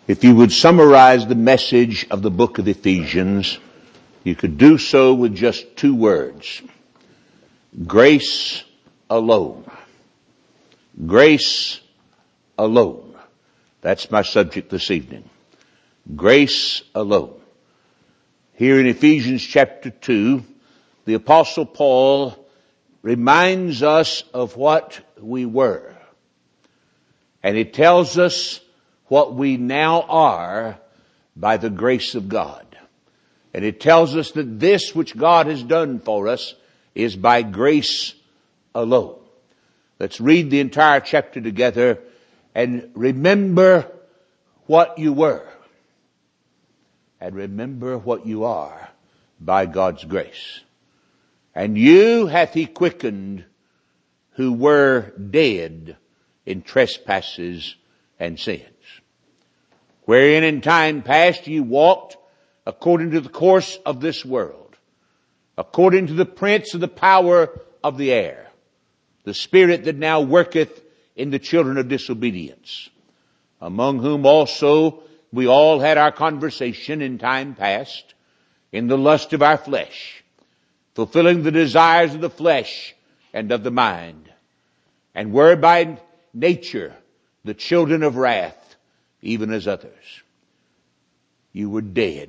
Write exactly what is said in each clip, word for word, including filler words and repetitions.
If you would summarize the message of the book of Ephesians, you could do so with just two words. Grace alone. Grace alone. That's my subject this evening. Grace alone. Here in Ephesians chapter two, the Apostle Paul reminds us of what we were. And he tells us what we now are by the grace of God. And it tells us that this which God has done for us is by grace alone. Let's read the entire chapter together and remember what you were. And remember what you are by God's grace. And you hath he quickened who were dead in trespasses and sins, wherein in time past ye walked according to the course of this world, according to the prince of the power of the air, the spirit that now worketh in the children of disobedience, among whom also we all had our conversation in time past, in the lust of our flesh, fulfilling the desires of the flesh and of the mind, and were by nature the children of wrath, even as others. You were dead.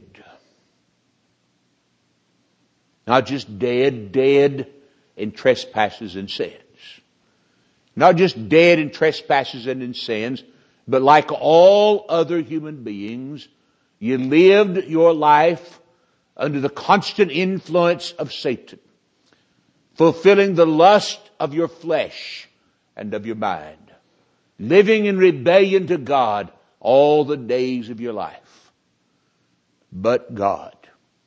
Not just dead, dead in trespasses and sins. Not just dead in trespasses and in sins, but like all other human beings, you lived your life under the constant influence of Satan, fulfilling the lust of your flesh and of your mind, living in rebellion to God all the days of your life. But God.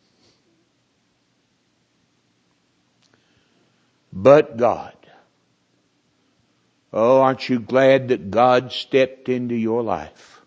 But God. Oh, aren't you glad that God stepped into your life?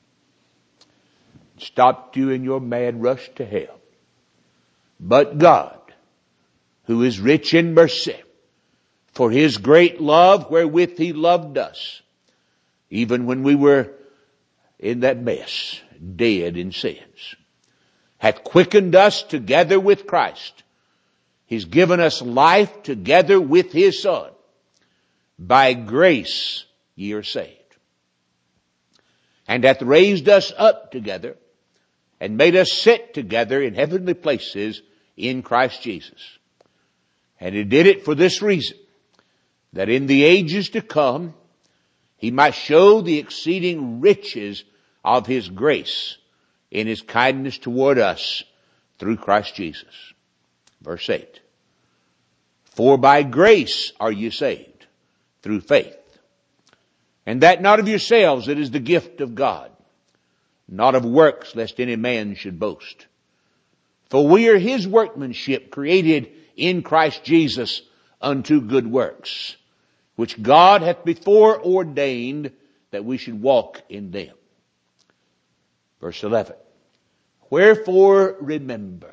Stopped you in your mad rush to hell. But God, who is rich in mercy, for his great love wherewith he loved us, even when we were in that mess, dead in sins, hath quickened us together with Christ. He's given us life together with his Son. By grace ye are saved. And hath raised us up together and made us sit together in heavenly places in Christ Jesus. And he did it for this reason, that in the ages to come he might show the exceeding riches of his grace in his kindness toward us through Christ Jesus. Verse eight. For by grace are you saved, through faith. And that not of yourselves, it is the gift of God, not of works, lest any man should boast. For we are his workmanship, created in Christ Jesus unto good works, which God hath before ordained that we should walk in them. Verse eleven. Wherefore remember.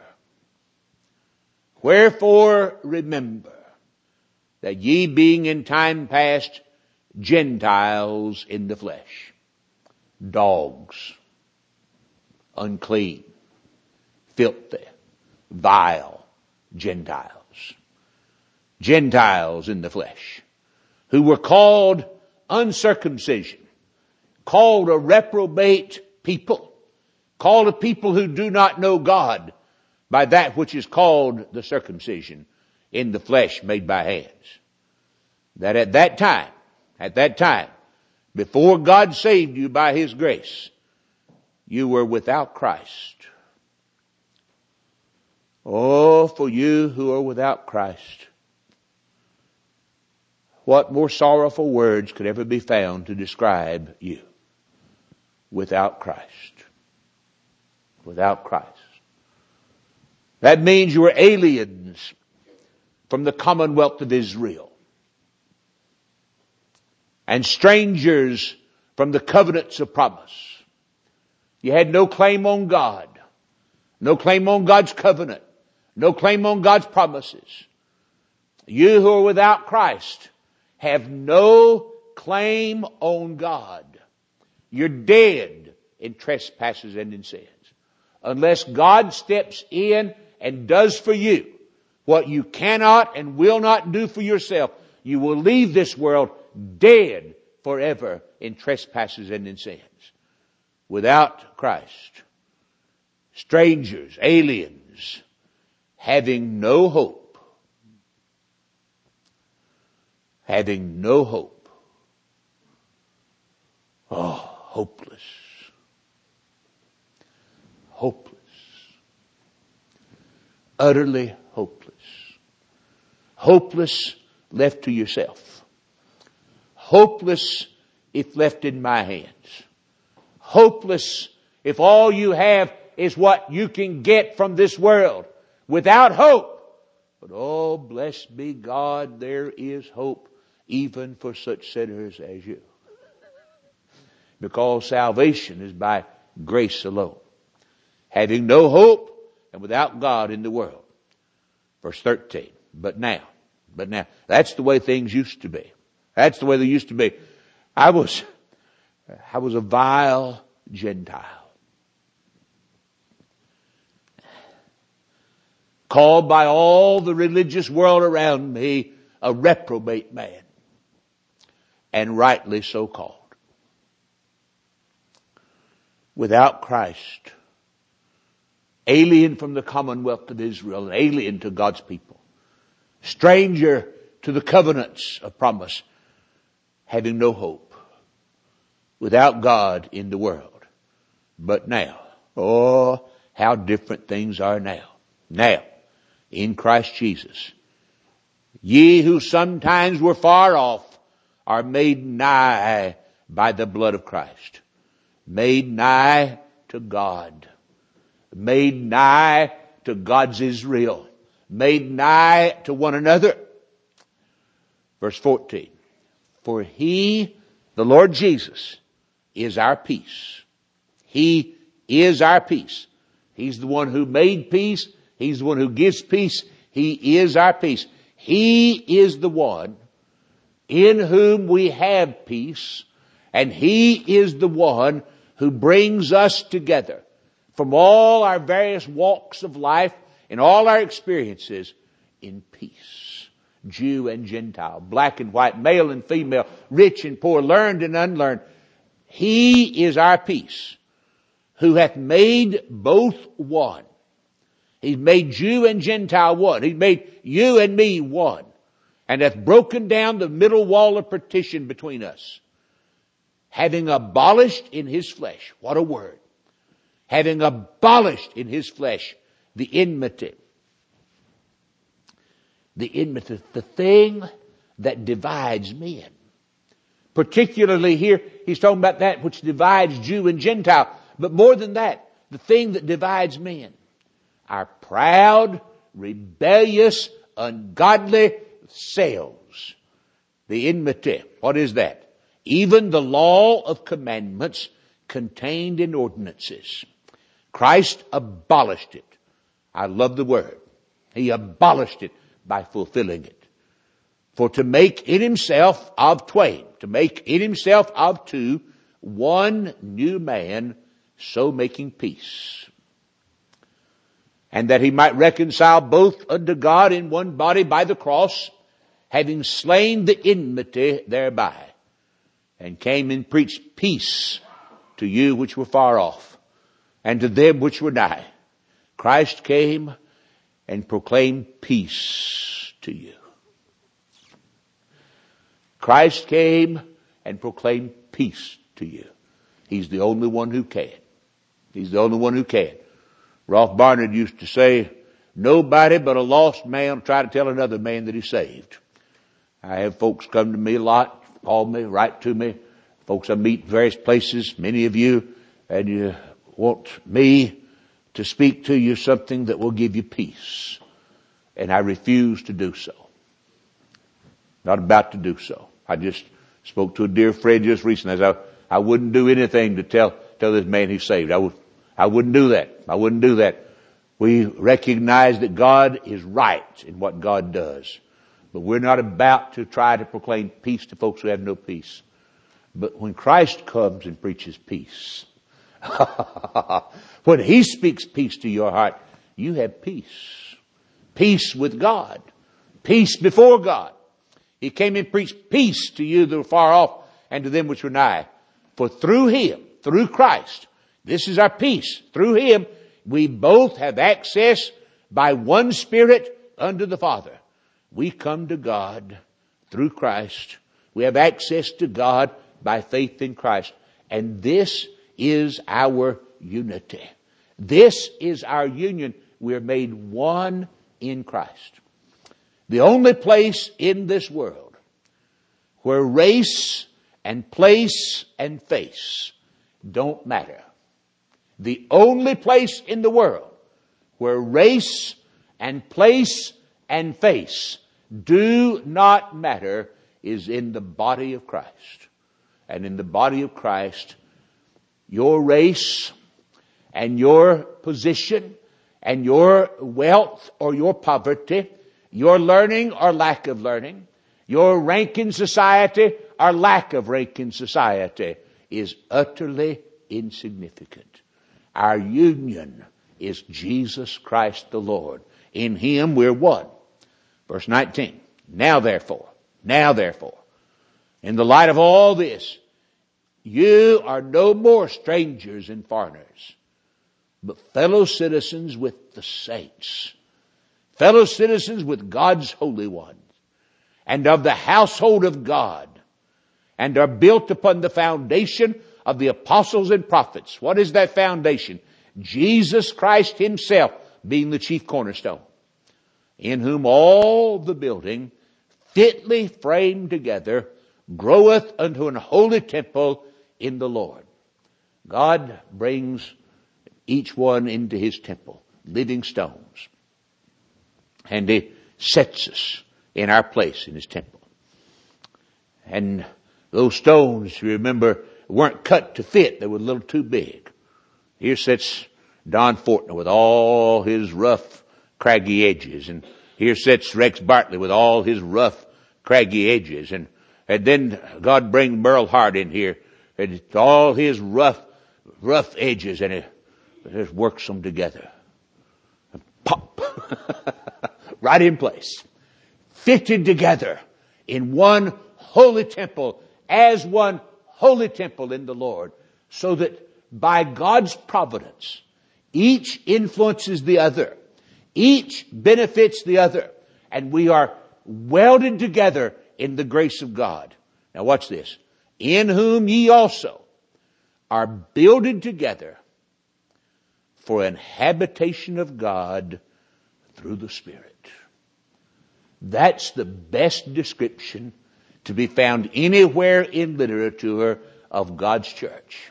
Wherefore remember that ye being in time past Gentiles in the flesh, dogs, unclean, filthy, vile Gentiles, Gentiles in the flesh, who were called uncircumcision, called a reprobate people, called a people who do not know God by that which is called the circumcision in the flesh made by hands. That at that time, at that time, before God saved you by his grace, you were without Christ. Oh, for you who are without Christ. What more sorrowful words could ever be found to describe you? Without Christ. Without Christ. That means you were aliens from the commonwealth of Israel, and strangers from the covenants of promise. You had no claim on God, no claim on God's covenant, no claim on God's promises. You who are without Christ have no claim on God. You're dead in trespasses and in sins. Unless God steps in and does for you what you cannot and will not do for yourself, you will leave this world dead forever in trespasses and in sins. Without Christ, strangers, aliens, having no hope, having no hope. Oh, hopeless. Hopeless. Utterly hopeless. Hopeless left to yourself. Hopeless if left in my hands. Hopeless if all you have is what you can get from this world. Without hope. But oh, blessed be God, there is hope even for such sinners as you. Because salvation is by grace alone. Having no hope and without God in the world. Verse thirteen. But now, but now, that's the way things used to be. That's the way they used to be. I was, I was a vile Gentile. Called by all the religious world around me a reprobate man. And rightly so called. Without Christ, alien from the commonwealth of Israel, and alien to God's people, stranger to the covenants of promise, having no hope, without God in the world. But now, oh, how different things are now. Now, in Christ Jesus, ye who sometimes were far off are made nigh by the blood of Christ. Made nigh to God. Made nigh to God's Israel. Made nigh to one another. Verse fourteen. For He, the Lord Jesus, is our peace. He is our peace. He's the one who made peace. He's the one who gives peace. He is our peace. He is the one in whom we have peace. And He is the one who brings us together from all our various walks of life and all our experiences in peace. Jew and Gentile, black and white, male and female, rich and poor, learned and unlearned. He is our peace, who hath made both one. He's made Jew and Gentile one. He's made you and me one. And hath broken down the middle wall of partition between us. Having abolished in His flesh, what a word. Having abolished in His flesh the enmity. The enmity, the thing that divides men. Particularly here, he's talking about that which divides Jew and Gentile. But more than that, the thing that divides men. Our proud, rebellious, ungodly selves. The enmity. What is that? Even the law of commandments contained in ordinances. Christ abolished it. I love the word. He abolished it by fulfilling it. For to make in Himself of twain, to make in Himself of two, one new man, so making peace. And that He might reconcile both unto God in one body by the cross, having slain the enmity thereby. And came and preached peace to you which were far off, and to them which were nigh. Christ came and proclaimed peace to you. Christ came and proclaimed peace to you. He's the only one who can. He's the only one who can. Rolf Barnard used to say, nobody but a lost man will try to tell another man that he's saved. I have folks come to me a lot, call me, write to me. Folks I meet in various places, many of you, and you want me to speak to you something that will give you peace. And I refuse to do so. Not about to do so. I just spoke to a dear friend just recently. I, I wouldn't do anything to tell, tell this man he's saved. I would, I wouldn't do that. I wouldn't do that. We recognize that God is right in what God does. But we're not about to try to proclaim peace to folks who have no peace. But when Christ comes and preaches peace, When He speaks peace to your heart, you have peace. Peace with God. Peace before God. He came and preached peace to you that were far off and to them which were nigh. For through Him, through Christ, this is our peace. Through Him, we both have access by one Spirit unto the Father. We come to God through Christ. We have access to God by faith in Christ. And this is our unity. This is our union. We are made one in Christ. The only place in this world where race and place and face don't matter. The only place in the world where race and place and face do not matter is in the body of Christ. And in the body of Christ, your race and your position and your wealth or your poverty, your learning or lack of learning, your rank in society or lack of rank in society is utterly insignificant. Our union is Jesus Christ the Lord. In Him we're one. Verse nineteen. Now therefore, now therefore, in the light of all this, you are no more strangers and foreigners, but fellow citizens with the saints, fellow citizens with God's holy ones, and of the household of God, and are built upon the foundation of the apostles and prophets. What is that foundation? Jesus Christ Himself being the chief cornerstone, in whom all the building fitly framed together groweth unto an holy temple in the Lord. God brings each one into His temple, living stones. And He sets us in our place in His temple. And those stones, you remember, weren't cut to fit. They were a little too big. Here sits Don Fortner with all his rough, craggy edges. And here sits Rex Bartley with all his rough, craggy edges. And, and then God brings Merle Hart in here and all his rough, rough edges, and He just works them together. And pop! Right in place. Fitted together in one holy temple, as one holy temple in the Lord, so that by God's providence, each influences the other. Each benefits the other. And we are welded together in the grace of God. Now watch this. In whom ye also are builded together for an habitation of God through the Spirit. That's the best description to be found anywhere in literature of God's church.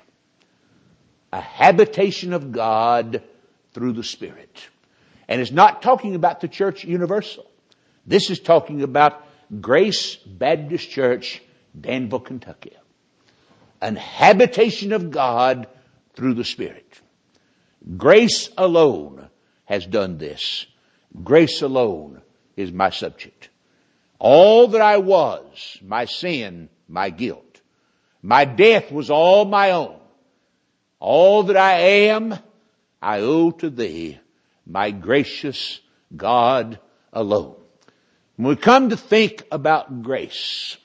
A habitation of God through the Spirit. And it's not talking about the church universal. This is talking about Grace Baptist Church, Danville, Kentucky. An habitation of God through the Spirit. Grace alone has done this. Grace alone is my subject. All that I was, my sin, my guilt. My death was all my own. All that I am, I owe to Thee, my gracious God alone. When we come to think about grace,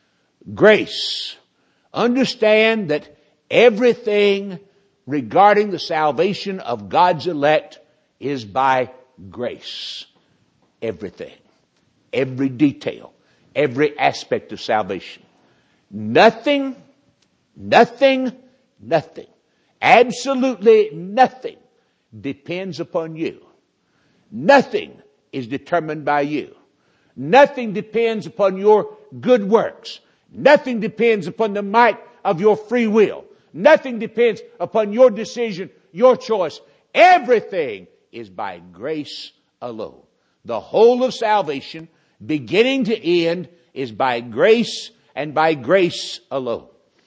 grace, understand that everything regarding the salvation of God's elect is by grace. Everything. Every detail. Every aspect of salvation. Nothing, nothing, nothing, absolutely nothing depends upon you. Nothing is determined by you. Nothing depends upon your good works. Nothing depends upon the might of your free will. Nothing depends upon your decision, your choice. Everything is by grace alone. The whole of salvation, beginning to end, is by grace and by grace alone.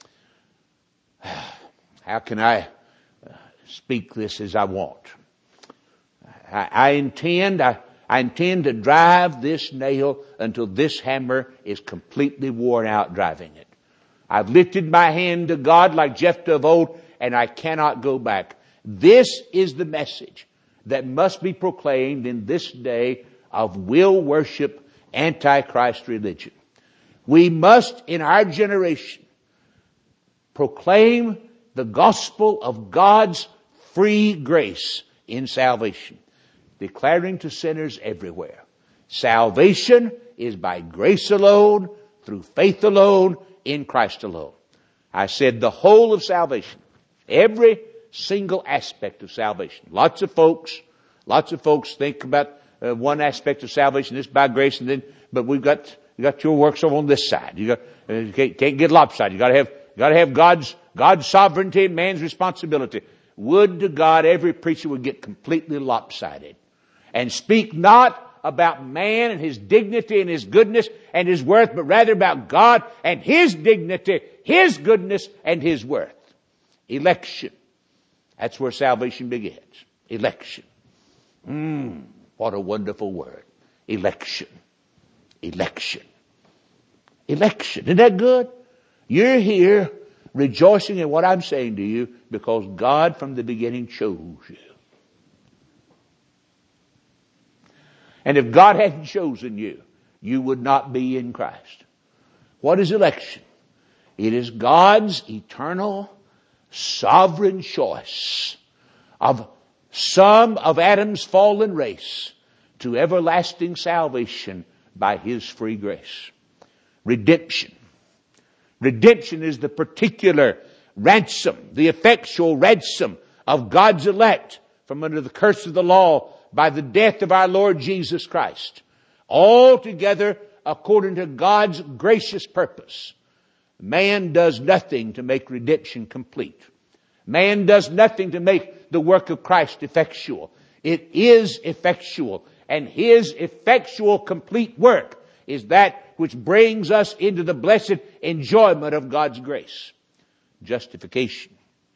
How can I speak this as I want? I, I intend, I, I intend to drive this nail until this hammer is completely worn out driving it. I've lifted my hand to God like Jephthah of old, and I cannot go back. This is the message that must be proclaimed in this day of will worship, antichrist religion. We must, in our generation, proclaim the gospel of God's free grace in salvation, declaring to sinners everywhere, salvation is by grace alone, through faith alone, in Christ alone. I said the whole of salvation, every single aspect of salvation. Lots of folks, lots of folks think about uh, one aspect of salvation, this by grace, and then, but we've got, you got your works over on this side. You got, uh, you can't, can't get lopsided. You got to have, you got to have God's, God's sovereignty and man's responsibility. Would to God every preacher would get completely lopsided and speak not about man and his dignity and his goodness and his worth, but rather about God and his dignity, his goodness, and his worth. Election. That's where salvation begins. Election. Mmm, what a wonderful word. Election. Election. Election. Isn't that good? You're here rejoicing in what I'm saying to you because God from the beginning chose you. And if God hadn't chosen you, you would not be in Christ. What is election? It is God's eternal, sovereign choice of some of Adam's fallen race to everlasting salvation by His free grace. Redemption. Redemption is the particular ransom, the effectual ransom of God's elect from under the curse of the law by the death of our Lord Jesus Christ. Altogether according to God's gracious purpose. Man does nothing to make redemption complete. Man does nothing to make the work of Christ effectual. It is effectual, and His effectual complete work is that which brings us into the blessed enjoyment of God's grace. Justification.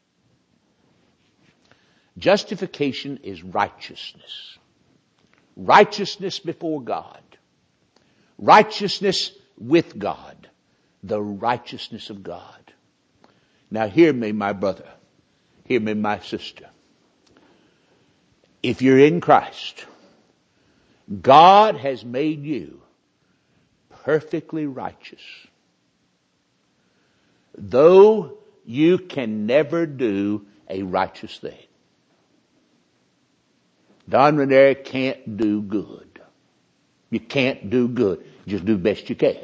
Justification is righteousness. Righteousness before God. Righteousness with God. The righteousness of God. Now hear me, my brother. Hear me, my sister. If you're in Christ, God has made you perfectly righteous. Though you can never do a righteous thing. Don Ranieri can't do good. You can't do good. Just do the best you can.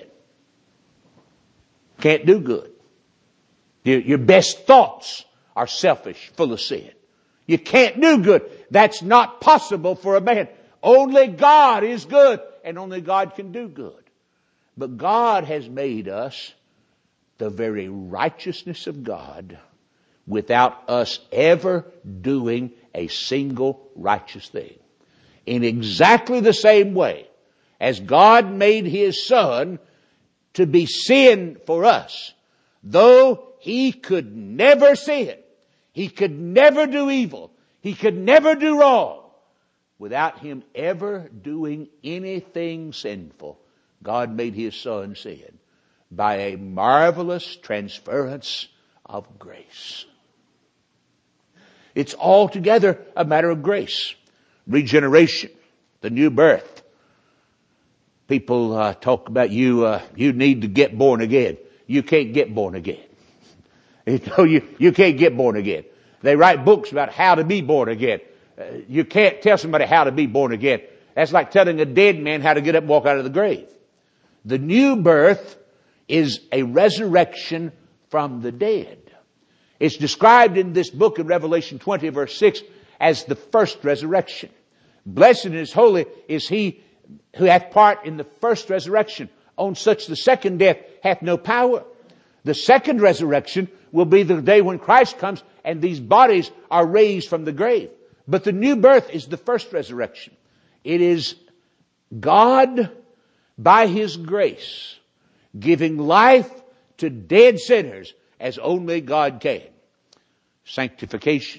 Can't do good. Your, your best thoughts are selfish, full of sin. You can't do good. That's not possible for a man. Only God is good, and only God can do good. But God has made us the very righteousness of God without us ever doing a single righteous thing. In exactly the same way as God made His Son to be sin for us, though He could never sin, He could never do evil, He could never do wrong, without Him ever doing anything sinful, God made His Son sin by a marvelous transference of grace. It's altogether a matter of grace. Regeneration, the new birth. People uh, talk about you, uh, you need to get born again. You can't get born again. You know, you, you can't get born again. They write books about how to be born again. Uh, you can't tell somebody how to be born again. That's like telling a dead man how to get up and walk out of the grave. The new birth is a resurrection from the dead. It's described in this book in Revelation twenty verse six as the first resurrection. Blessed and holy is he who hath part in the first resurrection. On such the second death hath no power. The second resurrection will be the day when Christ comes and these bodies are raised from the grave. But the new birth is the first resurrection. It is God, by His grace, giving life to dead sinners as only God can. Sanctification.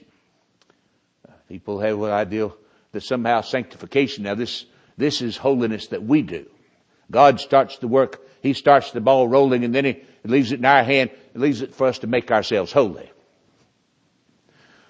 People have an idea that somehow sanctification, now this, this is holiness that we do. God starts the work, He starts the ball rolling, and then He leaves it in our hand, He leaves it for us to make ourselves holy.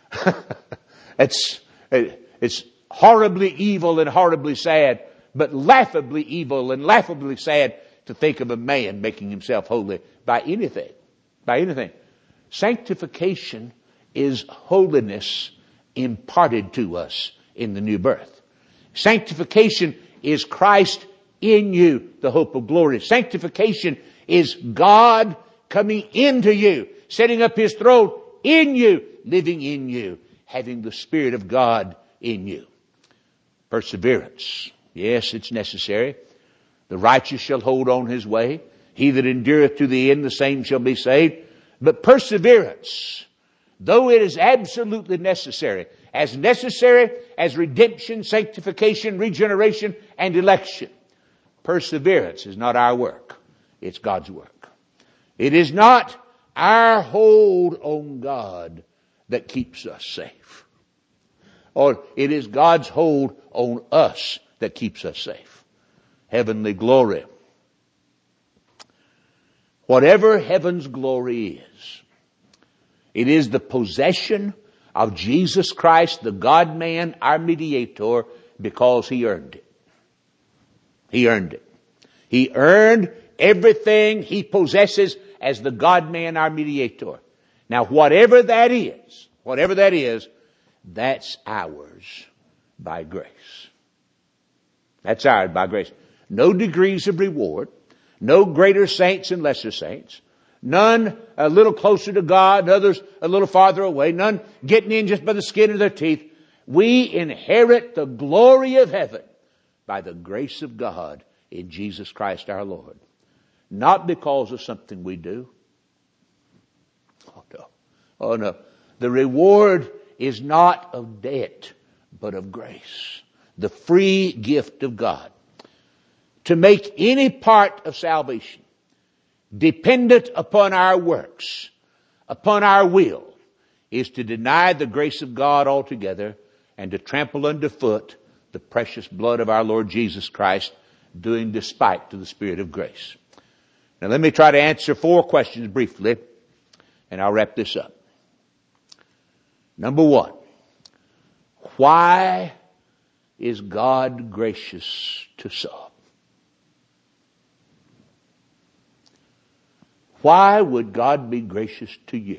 it's, it's horribly evil and horribly sad, but laughably evil and laughably sad to think of a man making himself holy by anything. By anything. Sanctification is holiness imparted to us in the new birth. Sanctification is Christ in you, the hope of glory. Sanctification is God coming into you, setting up His throne in you, living in you, having the Spirit of God in you. Perseverance. Yes, it's necessary. The righteous shall hold on his way. He that endureth to the end, the same shall be saved. But perseverance, though it is absolutely necessary, as necessary as redemption, sanctification, regeneration, and election, perseverance is not our work. It's God's work. It is not our hold on God that keeps us safe. Or it is God's hold on us that keeps us safe. Heavenly glory. Whatever heaven's glory is, it is the possession of Jesus Christ, the God-man, our mediator, because He earned it. He earned it. He earned everything He possesses as the God-man, our mediator. Now, whatever that is, whatever that is, that's ours by grace. That's ours by grace. No degrees of reward. No greater saints and lesser saints. None a little closer to God, others a little farther away. None getting in just by the skin of their teeth. We inherit the glory of heaven by the grace of God in Jesus Christ our Lord. Not because of something we do. Oh no. Oh no. The reward is not of debt, but of grace. The free gift of God. To make any part of salvation dependent upon our works, upon our will, is to deny the grace of God altogether and to trample underfoot the precious blood of our Lord Jesus Christ, doing despite to the Spirit of grace. Now let me try to answer four questions briefly, and I'll wrap this up. Number one, why is God gracious to some? Why would God be gracious to you?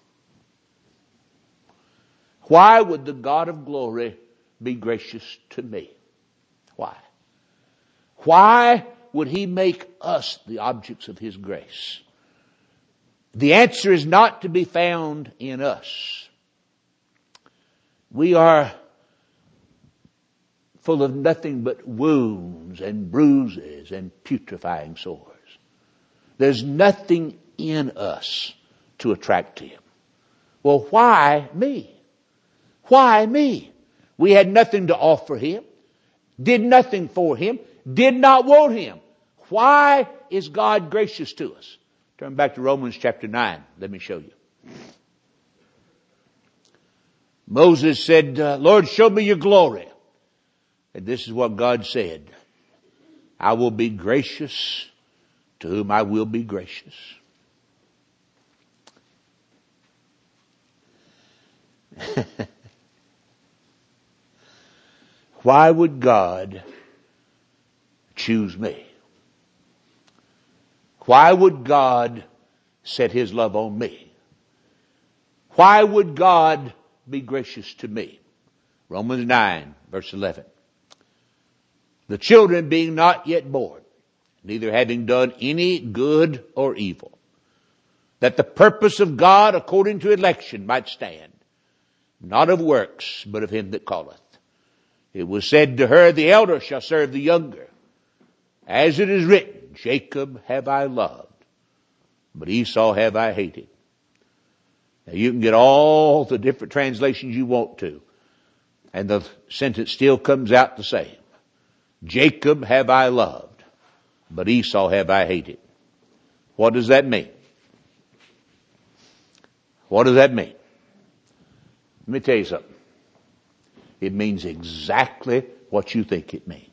Why would the God of glory be gracious to me? Why? Why would He make us the objects of His grace? The answer is not to be found in us. We are full of nothing but wounds and bruises and putrefying sores. There's nothing in us to attract Him. Well, why me? Why me? We had nothing to offer Him, did nothing for Him, did not want Him. Why is God gracious to us? Turn back to Romans chapter nine. Let me show you. Moses said, uh, Lord, show me your glory. And this is what God said. I will be gracious to whom I will be gracious. Why would God choose me? Why would God set His love on me? Why would God be gracious to me? Romans nine, verse eleven. The children being not yet born, neither having done any good or evil, that the purpose of God according to election might stand, not of works, but of Him that calleth. It was said to her, the elder shall serve the younger. As it is written, Jacob have I loved, but Esau have I hated. Now you can get all the different translations you want to, and the sentence still comes out the same. Jacob have I loved, but Esau have I hated. What does that mean? What does that mean? Let me tell you something. It means exactly what you think it means.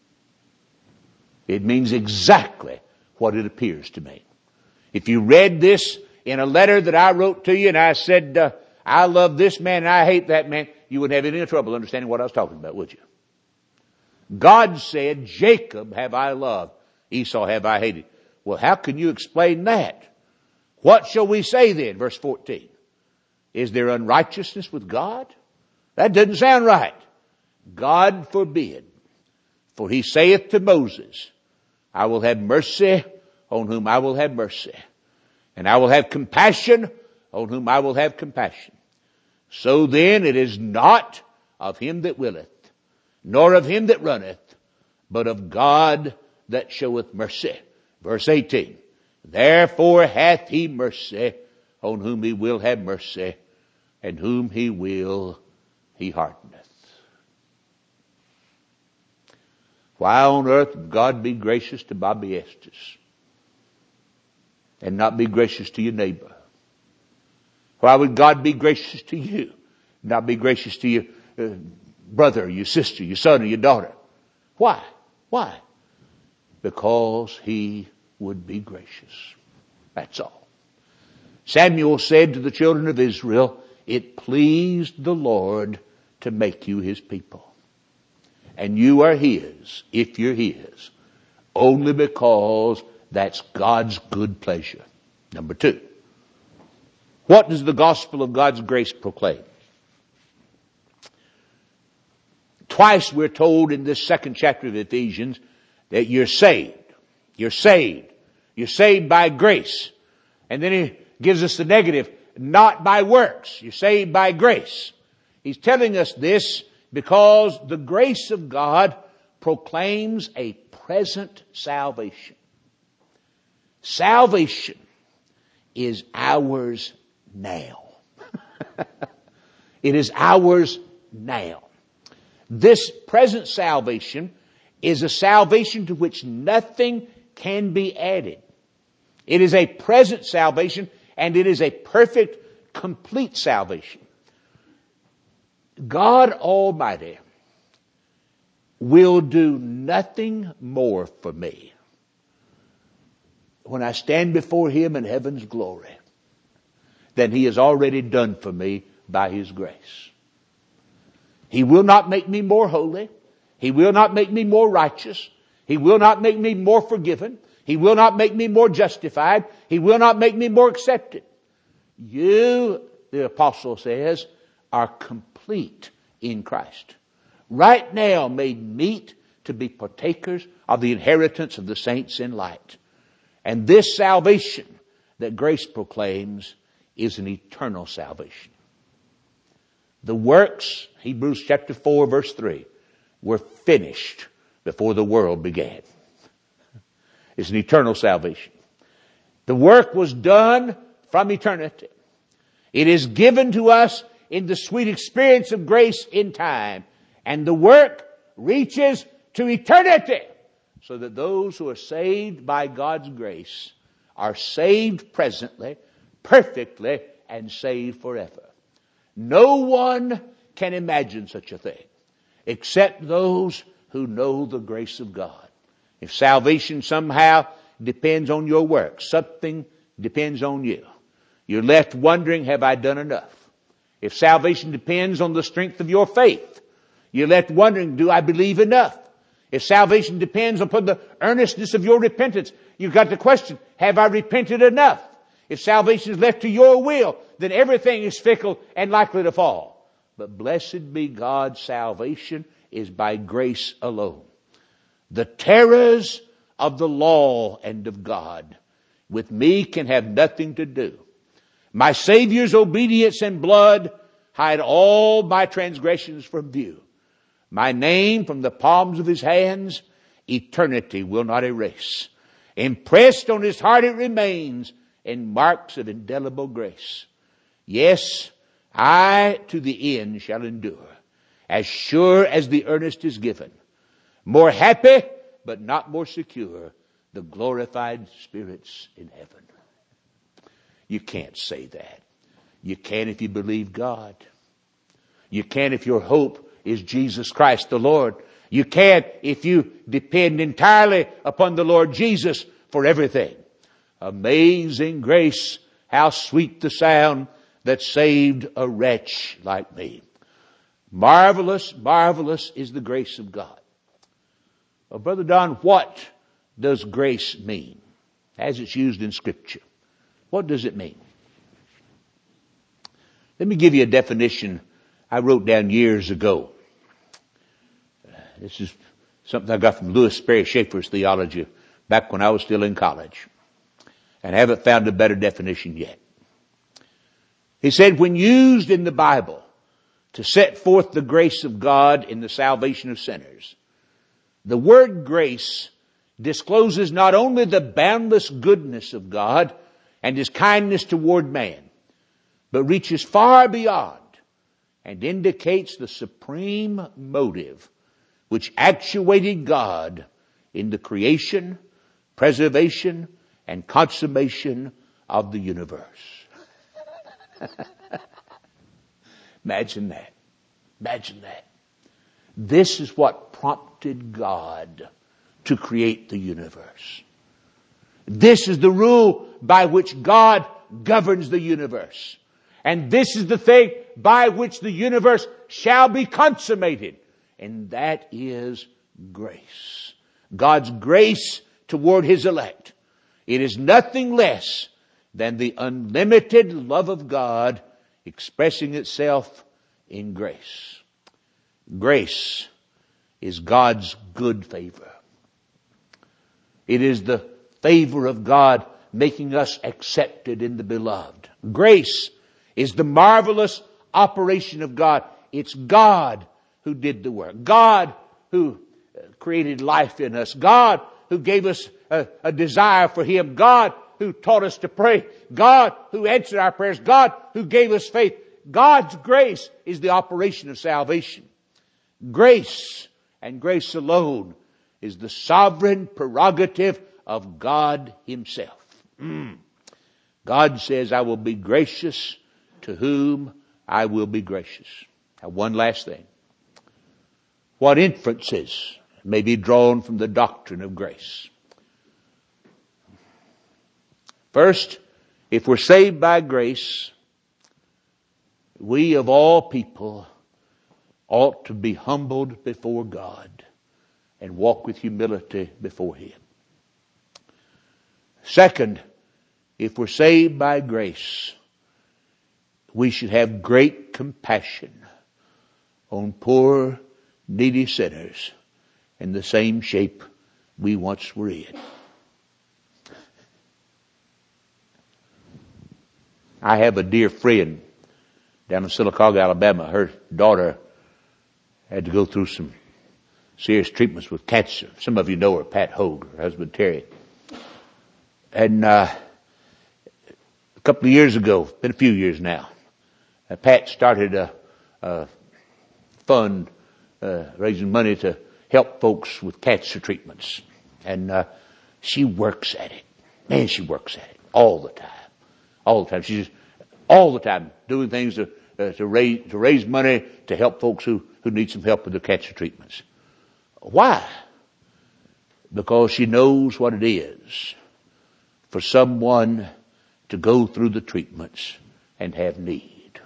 It means exactly what it appears to mean. If you read this in a letter that I wrote to you and I said, uh, I love this man and I hate that man, you wouldn't have any trouble understanding what I was talking about, would you? God said, Jacob have I loved, Esau have I hated. Well, how can you explain that? What shall we say then? Verse fourteen. Is there unrighteousness with God? That doesn't sound right. God forbid. For he saith to Moses, I will have mercy on whom I will have mercy, and I will have compassion on whom I will have compassion. So then it is not of him that willeth, nor of him that runneth, but of God that showeth mercy. Verse eighteen. Therefore hath he mercy on whom he will have mercy, and whom he will he hardeneth. Why on earth would God be gracious to Bobby Estes and not be gracious to your neighbor? Why would God be gracious to you, not be gracious to your uh, brother, your sister, your son, or your daughter? Why? Why? Because he would be gracious. That's all. Samuel said to the children of Israel, it pleased the Lord to make you his people. And you are his, if you're his, only because that's God's good pleasure. Number two, what does the gospel of God's grace proclaim? Twice we're told in this second chapter of Ephesians that you're saved. You're saved. You're saved by grace. And then he gives us the negative, not by works. You're saved by grace. He's telling us this because the grace of God proclaims a present salvation. Salvation is ours now. It is ours now. This present salvation is a salvation to which nothing can be added. It is a present salvation, and it is a perfect, complete salvation. God Almighty will do nothing more for me when I stand before him in heaven's glory than he has already done for me by his grace. He will not make me more holy. He will not make me more righteous. He will not make me more forgiven. He will not make me more justified. He will not make me more accepted. You, the apostle says, are complete in Christ. Right now made meet to be partakers of the inheritance of the saints in light. And this salvation that grace proclaims is an eternal salvation. The works, Hebrews chapter four verse three, were finished before the world began. It's an eternal salvation. The work was done from eternity. It is given to us in the sweet experience of grace in time. And the work reaches to eternity. So that those who are saved by God's grace are saved presently, perfectly, and saved forever. No one can imagine such a thing except those who know the grace of God. If salvation somehow depends on your work, something depends on you. You're left wondering, have I done enough? If salvation depends on the strength of your faith, you're left wondering, do I believe enough? If salvation depends upon the earnestness of your repentance, you've got the question, have I repented enough? If salvation is left to your will, then everything is fickle and likely to fall. But blessed be God, salvation is by grace alone. The terrors of the law and of God with me can have nothing to do. My Savior's obedience and blood hide all my transgressions from view. My name from the palms of his hands, eternity will not erase. Impressed on his heart it remains in marks of indelible grace. Yes, I to the end shall endure, as sure as the earnest is given. More happy, but not more secure, the glorified spirits in heaven. You can't say that. You can if you believe God. You can if your hope is Jesus Christ the Lord. You can if you depend entirely upon the Lord Jesus for everything. Amazing grace, how sweet the sound that saved a wretch like me. Marvelous, marvelous is the grace of God. Well, Brother Don, what does grace mean as it's used in Scripture? What does it mean? Let me give you a definition I wrote down years ago. This is something I got from Louis Sperry Schaefer's theology back when I was still in college. And I haven't found a better definition yet. He said, when used in the Bible to set forth the grace of God in the salvation of sinners, the word grace discloses not only the boundless goodness of God and His kindness toward man, but reaches far beyond and indicates the supreme motive which actuated God in the creation, preservation, and consummation of the universe. Imagine that. Imagine that. This is what prompted God to create the universe. This is the rule by which God governs the universe. And this is the thing by which the universe shall be consummated. And that is grace. God's grace toward His elect. It is nothing less than the unlimited love of God expressing itself in grace. Grace is God's good favor. It is the favor of God making us accepted in the beloved. Grace is the marvelous operation of God. It's God who did the work. God who created life in us. God who gave us a, a desire for Him. God who taught us to pray. God who answered our prayers. God who gave us faith. God's grace is the operation of salvation. Grace and grace alone is the sovereign prerogative of God Himself. Mm. God says, I will be gracious to whom I will be gracious. Now, one last thing. What inferences may be drawn from the doctrine of grace? First, if we're saved by grace, we of all people ought to be humbled before God and walk with humility before Him. Second, if we're saved by grace, we should have great compassion on poor, needy sinners in the same shape we once were in. I have a dear friend down in Sylacauga, Alabama. Her daughter had to go through some serious treatments with cancer. Some of you know her, Pat Hogue, her husband Terry. And uh, a couple of years ago, been a few years now, uh, Pat started a, a fund uh, raising money to help folks with cancer treatments. And uh, she works at it. Man, she works at it all the time. All the time. She's all the time doing things to, uh, to raise, to raise money to help folks who, who need some help with their cancer treatments. Why? Because she knows what it is for someone to go through the treatments and have need.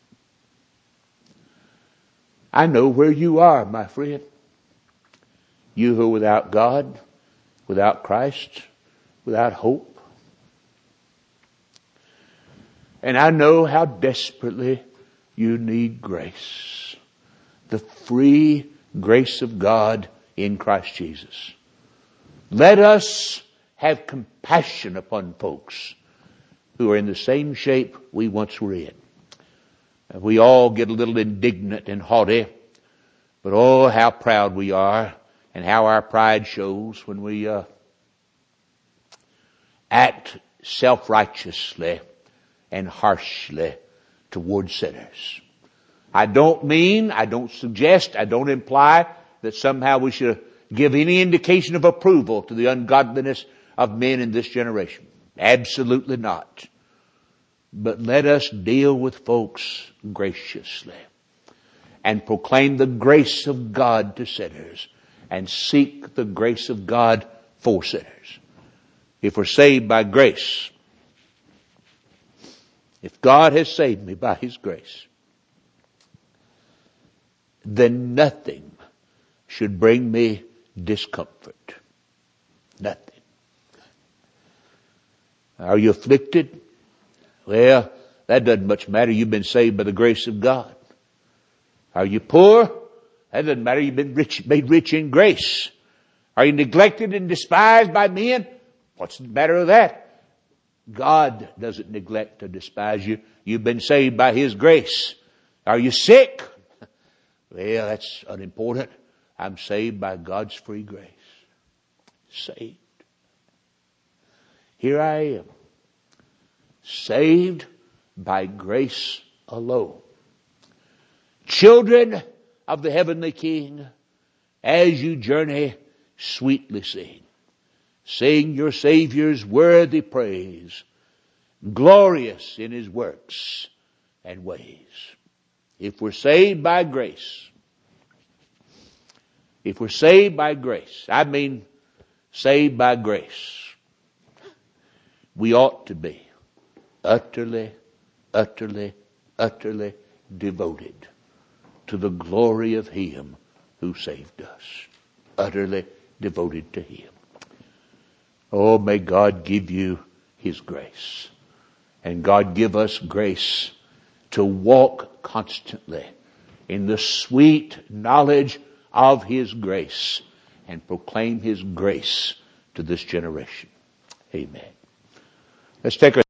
I know where you are, my friend. You who are without God, without Christ, without hope. And I know how desperately you need grace. The free grace of God in Christ Jesus. Let us have compassion upon folks who are in the same shape we once were in. We all get a little indignant and haughty, but oh, how proud we are and how our pride shows when we uh, act self-righteously and harshly toward sinners. I don't mean, I don't suggest, I don't imply that somehow we should give any indication of approval to the ungodliness of men in this generation. Absolutely not. But let us deal with folks graciously and proclaim the grace of God to sinners and seek the grace of God for sinners. If we're saved by grace, if God has saved me by His grace, then nothing should bring me discomfort. Nothing. Are you afflicted? Well, that doesn't much matter. You've been saved by the grace of God. Are you poor? That doesn't matter. You've been rich, made rich in grace. Are you neglected and despised by men? What's the matter of that? God doesn't neglect or despise you. You've been saved by His grace. Are you sick? Well, that's unimportant. I'm saved by God's free grace. Saved. Here I am. Saved by grace alone. Children of the heavenly King, as you journey, sweetly sing. Sing your Savior's worthy praise, glorious in His works and ways. If we're saved by grace, if we're saved by grace, I mean saved by grace, we ought to be utterly, utterly, utterly devoted to the glory of Him who saved us. Utterly devoted to Him. Oh, may God give you His grace. And God give us grace to walk constantly in the sweet knowledge of His grace and proclaim His grace to this generation. Amen. Let's take our